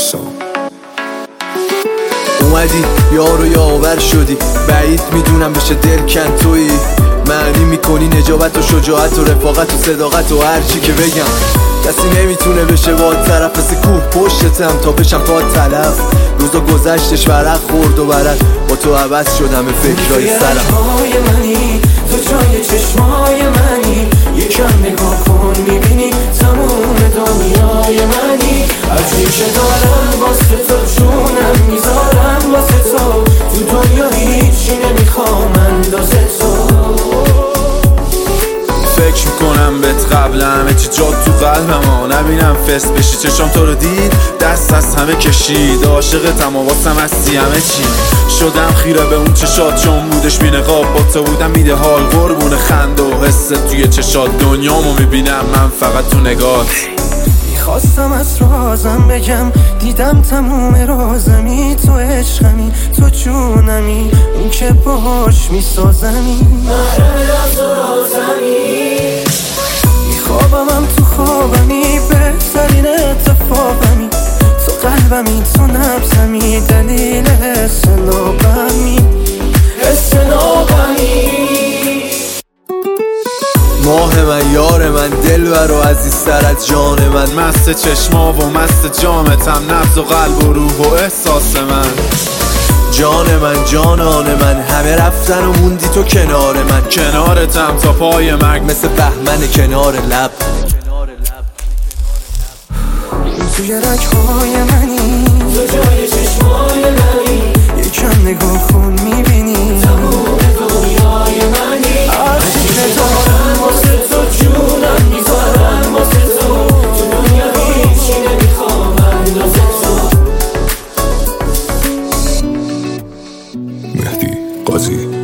اومدی یار و یاور شدی، بعید میدونم بشه دلکن تویی. معنی میکنی نجابت و شجاعت و رفاقت و صداقت و هرچی که بگم. کسی نمیتونه بشه با طرف، مثل کوه پشتتم تا بشم پا تلف. روزا گذشتش ورق خورد و برد، با تو عوض شدم فکرهای سرم. تو جای چشمای منی، یکم نگاه کن میبینی تموم دنیای منی. هرچی که دارم واسه تو جونم میذارم واسه تو. تو دنیا هیچی نمیخوام اندازه تو. فکر میکنم بهت قبل همه چی جات تو قلبم ها. نبینم فست بشی چشام تو رو دید دست از همه کشید. عاشقتم و واسم هستی همه چی. شدم خیره به اون چشات چون بودش بی نقاب. با تو بودم میده حال قربون خند و حست توی چشات. دنیامو میبینم من فقط تو نگات. خواستم از رازم بگم، دیدم تموم رازمی. تو عشقمی، تو جونمی، اون که باش میسازمی. مرد تو رازمی، میخوابمم تو خوابمی، بهترین اتفاقمی. تو قلبمی، تو نبزمی، دلیل حس نابمی، حس نابمی. ماه من، یار من، دلبر و عزیزتر از جان من. مست چشما و مست جامتم، نبض و قلب و روح و احساس من. جان من، جانان من، همه رفتن و موندی تو کنار من. کنارتم تا پای مرگ، مثل بهمن کنار لب. توی رگ‌های منی، تو جای چشمای منی. یکم نگاه کن میبینی تموم دنیای منی. هرچی که دارم واسه تو جونم میذارم واسه تو. تو دنیا هیچی نمیخوام اندازه تو. مهدی قاضی.